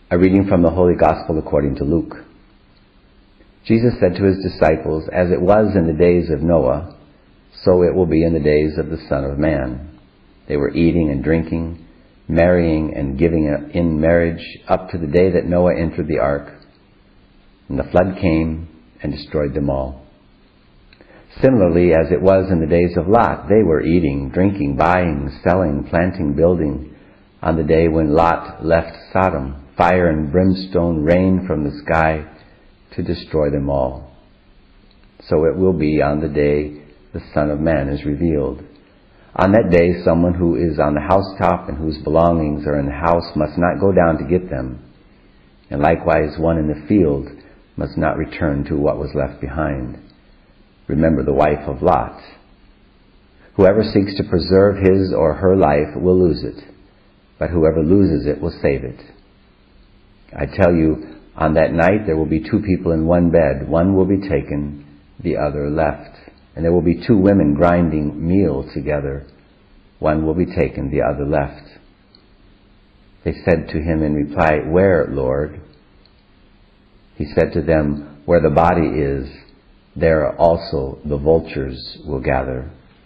A reading from the Holy Gospel according to Luke. Jesus said to his disciples, "As it was in the days of Noah, so it will be in the days of the Son of Man. They were eating and drinking, marrying and giving in marriage up to the day that Noah entered the ark. And the flood came and destroyed them all. Similarly, as it was in the days of Lot, they were eating, drinking, buying, selling, planting, building. On the day when Lot left Sodom, fire and brimstone rained from the sky to destroy them all. So it will be on the day the Son of Man is revealed. On that day, someone who is on the housetop and whose belongings are in the house must not go down to get them. And likewise, one in the field must not return to what was left behind. Remember the wife of Lot. Whoever seeks to preserve his or her life will lose it, but whoever loses it will save it. I tell you, on that night there will be two people in one bed. One will be taken, the other left. And there will be two women grinding meal together. One will be taken, the other left." They said to him in reply, "Where, Lord?" He said to them, "Where the body is, there also the vultures will gather."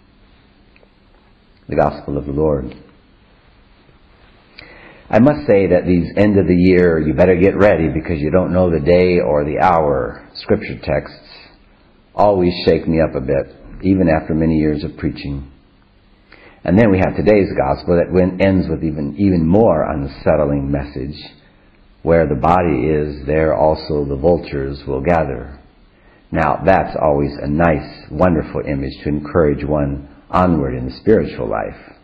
The Gospel of the Lord. I must say that these end of the year, you better get ready because you don't know the day or the hour. Scripture texts always shake me up a bit, even after many years of preaching. And then we have today's gospel that ends with even more unsettling message. Where the body is, there also the vultures will gather. Now, that's always a nice, wonderful image to encourage one onward in the spiritual life.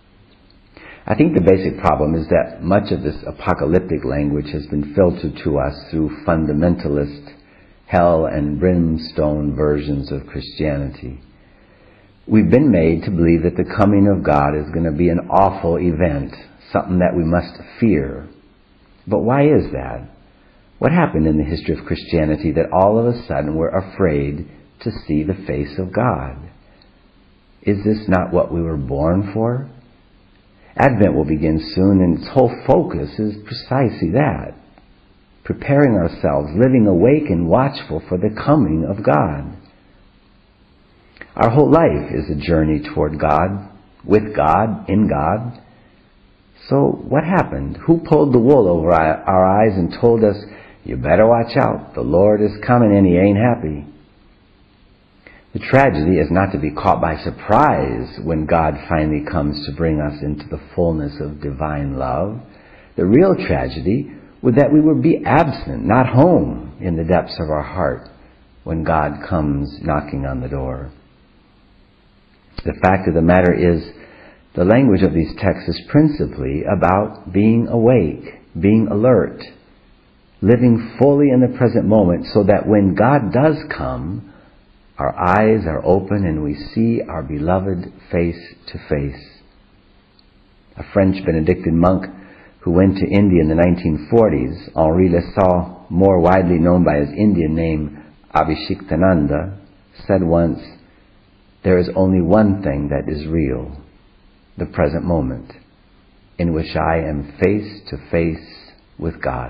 I think the basic problem is that much of this apocalyptic language has been filtered to us through fundamentalist hell and brimstone versions of Christianity. We've been made to believe that the coming of God is going to be an awful event, something that we must fear. But why is that? What happened in the history of Christianity that all of a sudden we're afraid to see the face of God? Is this not what we were born for? Advent will begin soon, and its whole focus is precisely that. Preparing ourselves, living awake and watchful for the coming of God. Our whole life is a journey toward God, with God, in God. So what happened? Who pulled the wool over our eyes and told us, "You better watch out, the Lord is coming and He ain't happy"? The tragedy is not to be caught by surprise when God finally comes to bring us into the fullness of divine love. The real tragedy would that we would be absent, not home, in the depths of our heart when God comes knocking on the door. The fact of the matter is, the language of these texts is principally about being awake, being alert, living fully in the present moment so that when God does come, our eyes are open and we see our beloved face to face. A French Benedictine monk who went to India in the 1940s, Henri Lesau, more widely known by his Indian name Abhishektananda, said once, "There is only one thing that is real, the present moment, in which I am face to face with God."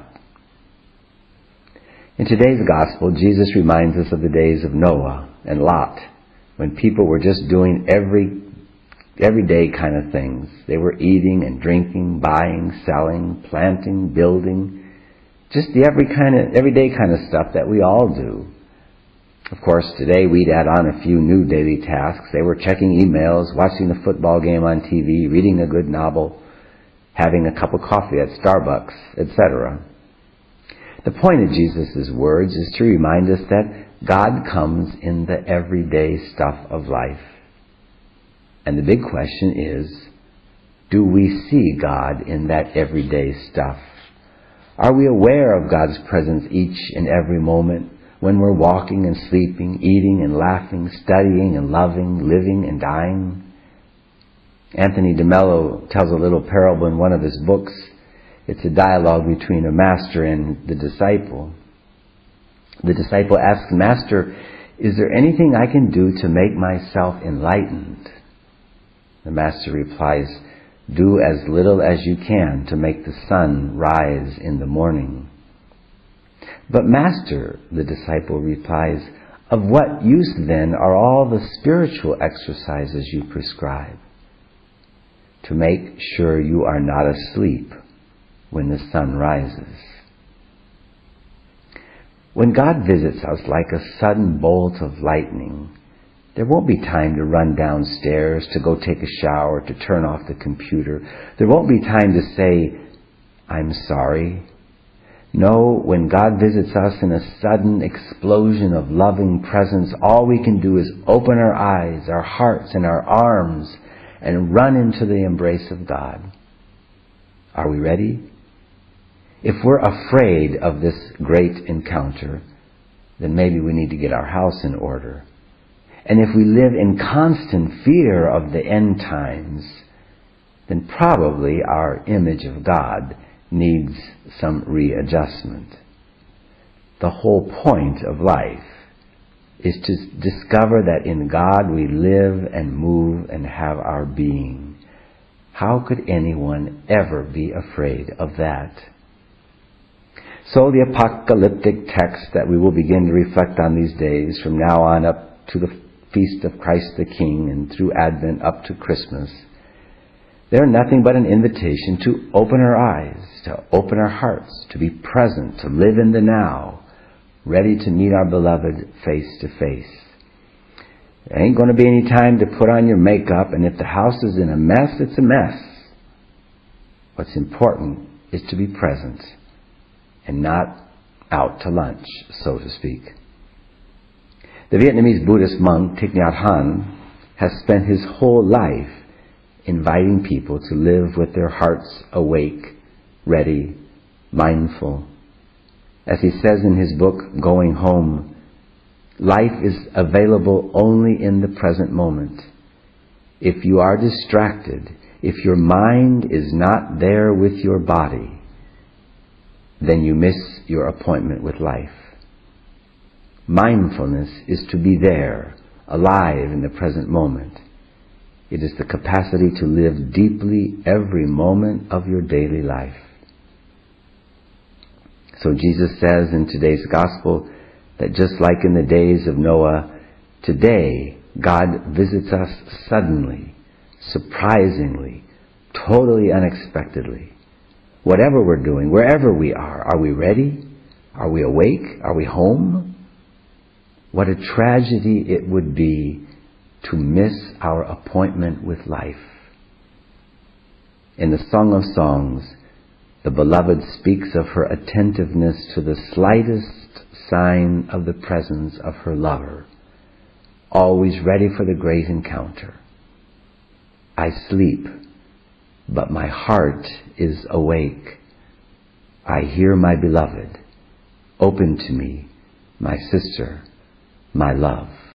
In today's gospel, Jesus reminds us of the days of Noah and Lot, when people were just doing everyday kind of things. They were eating and drinking, buying, selling, planting, building, just the everyday kind of stuff that we all do. Of course, today we'd add on a few new daily tasks. They were checking emails, watching the football game on TV, reading a good novel, having a cup of coffee at Starbucks, etc. The point of Jesus' words is to remind us that God comes in the everyday stuff of life. And the big question is, do we see God in that everyday stuff? Are we aware of God's presence each and every moment when we're walking and sleeping, eating and laughing, studying and loving, living and dying? Anthony DeMello tells a little parable in one of his books. It's a dialogue between a master and the disciple. The disciple asks, "Master, is there anything I can do to make myself enlightened?" The master replies, Do as little as you can to make the sun rise in the morning. But Master, the disciple replies, of what use then are all the spiritual exercises you prescribe? To make sure you are not asleep when the sun rises. When God visits us like a sudden bolt of lightning, there won't be time to run downstairs, to go take a shower, to turn off the computer. There won't be time to say, I'm sorry. No, when God visits us in a sudden explosion of loving presence, all we can do is open our eyes, our hearts, and our arms and run into the embrace of God. Are we ready? If we're afraid of this great encounter, then maybe we need to get our house in order. And if we live in constant fear of the end times, then probably our image of God needs some readjustment. The whole point of life is to discover that in God we live and move and have our being. How could anyone ever be afraid of that? So the apocalyptic text that we will begin to reflect on these days, from now on up to the Feast of Christ the King and through Advent up to Christmas, they're nothing but an invitation to open our eyes, to open our hearts, to be present, to live in the now, ready to meet our beloved face to face. There ain't going to be any time to put on your makeup, and if the house is in a mess, it's a mess. What's important is to be present and not out to lunch, so to speak. The Vietnamese Buddhist monk Thich Nhat Hanh has spent his whole life inviting people to live with their hearts awake, ready, mindful. As he says in his book, Going Home, life is available only in the present moment. If you are distracted, if your mind is not there with your body, then you miss your appointment with life. Mindfulness is to be there, alive in the present moment. It is the capacity to live deeply every moment of your daily life. So Jesus says in today's gospel that just like in the days of Noah, today God visits us suddenly, surprisingly, totally unexpectedly. Whatever we're doing, wherever we are we ready? Are we awake? Are we home? What a tragedy it would be to miss our appointment with life. In the Song of Songs, the beloved speaks of her attentiveness to the slightest sign of the presence of her lover, always ready for the great encounter. I sleep, but my heart is awake. I hear my beloved. Open to me, my sister, my love.